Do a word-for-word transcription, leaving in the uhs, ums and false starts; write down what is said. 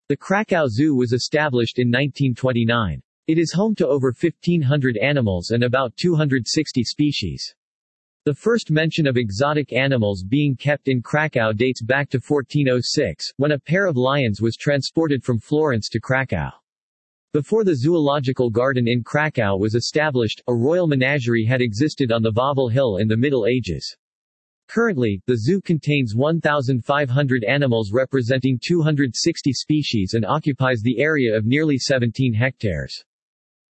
The Krakow Zoo was established in nineteen twenty-nine. It is home to over fifteen hundred animals and about two hundred sixty species. The first mention of exotic animals being kept in Krakow dates back to fourteen oh six, when a pair of lions was transported from Florence to Krakow. Before the zoological garden in Krakow was established, a royal menagerie had existed on the Wawel Hill in the Middle Ages. Currently, the zoo contains one thousand five hundred animals representing two hundred sixty species and occupies the area of nearly seventeen hectares.